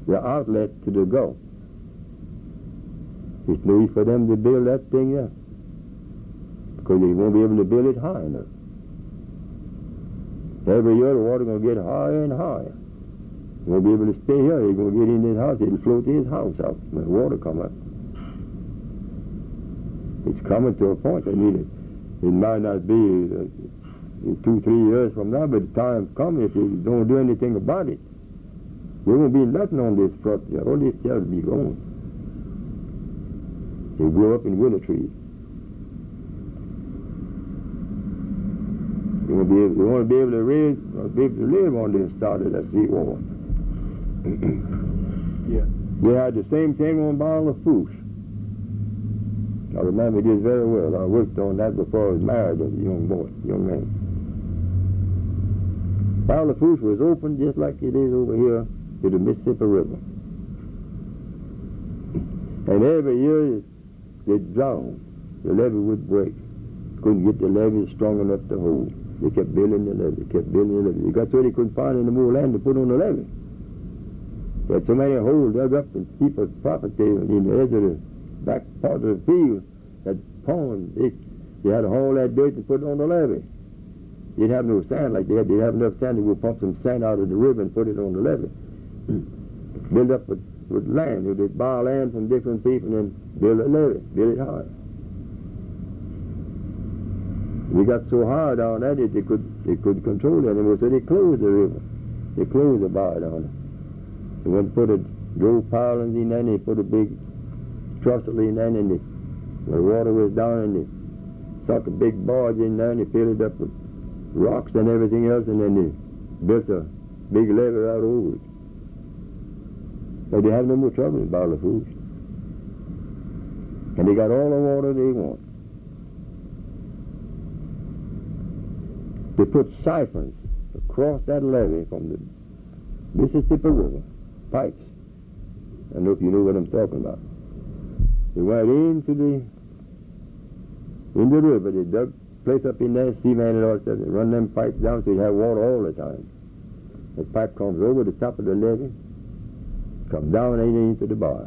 the outlet to the Gulf. It's no use for them to build that thing up, because they won't be able to build it high enough. Every year the water going to get higher and higher. They won't be able to stay here. They're going to get in his house. It'll float his house out when the water come up. It's coming to a point. I mean, it might not be in 2-3 years from now, but the time comes if you don't do anything about it. There won't be nothing on this front here. All this here will be gone. They grow up in willow trees. You won't be able to live on this side of that seawater. Yeah. They had the same thing on Barrel of Foosh. I remember this very well. I worked on that before I was married as a young man. Barrel of Foosh was open just like it is over here to the Mississippi River. And every year it drowned. The levee would break. Couldn't get the levee strong enough to hold. They kept building the levee, They got so they couldn't find any more land to put on the levee. They had so many holes dug up in people's property in the edge of the back part of the field, that pond, they had to haul that dirt to put it on the levee. They didn't have no sand like they had. They didn't have enough sand to go pump some sand out of the river and put it on the levee. Build up with land. They'd buy land from different people and build a levee, build it high. We got so high down there that they could control it anymore, so they closed the river. They closed the bar down there. They went and put drove pilings in there, and they put a big trestle in there, and when the water was down, and they sunk a big barge in there, and they filled it up with rocks and everything else, and then they built a big levee out over it. But they have no more trouble in Barrel of Foosh. And they got all the water they want. They put siphons across that levee from the Mississippi River, pipes. I don't know if you know what I'm talking about. They went into the river, they dug a place up in there, cement and all that stuff, they run them pipes down so you have water all the time. The pipe comes over the top of the levee, comes down into the bar.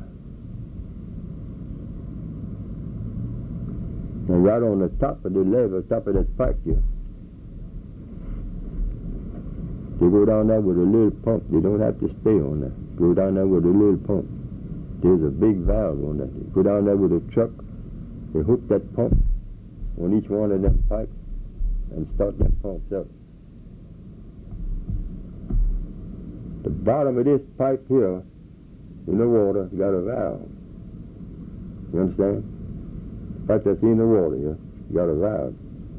And right on the top of the levee, top of that pipe here, they go down there with a little pump. They don't have to stay on that. Go down there with a little pump. There's a big valve on that. They go down there with a truck. They hook that pump on each one of them pipes and start them pumps up. The bottom of this pipe here in the water got a valve. You understand? The pipe that's in the water here got a valve.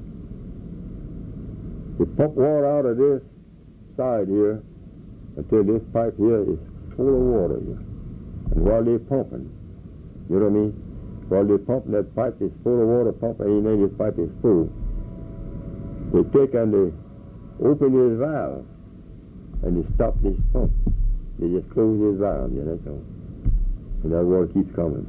They pump water out of this side here until this pipe here is full of water here. And while they're pumping, you know what I mean? While they're pumping, that pipe is full of water pumping, and then this pipe is full. They take and they open this valve and they stop this pump. They just close this valve, yeah, that's all. And that water keeps coming.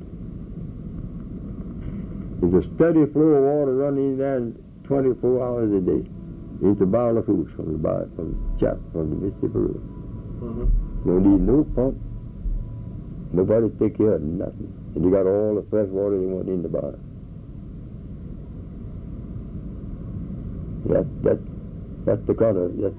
There's a steady flow of water running there 24 hours a day into Barrel of Foosh from the Mississippi River. Mm-hmm. Don't need no pump. Nobody take care of nothing. And you got all the fresh water they want in the bar. That's the kind of... 10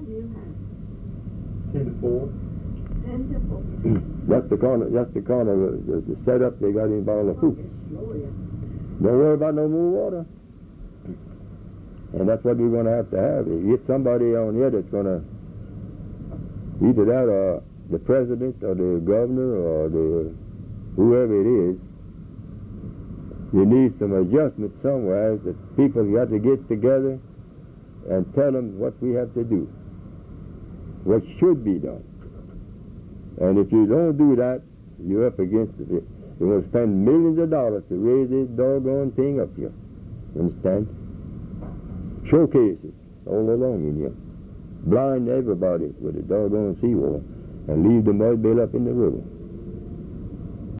to 4. That's the kind of the setup they got in Barrel of Foosh. Don't worry about no more water. And that's what we're going to have. Get somebody on here that's going to, either that or the president or the governor or whoever it is. You need some adjustment somewhere that people got to get together and tell them what we have to do, what should be done. And if you don't do that, you're up against it. You're going to spend millions of dollars to raise this doggone thing up here. You understand? Showcases all along in here. Blind everybody with the doggone seawater and leave the mud build up in the river.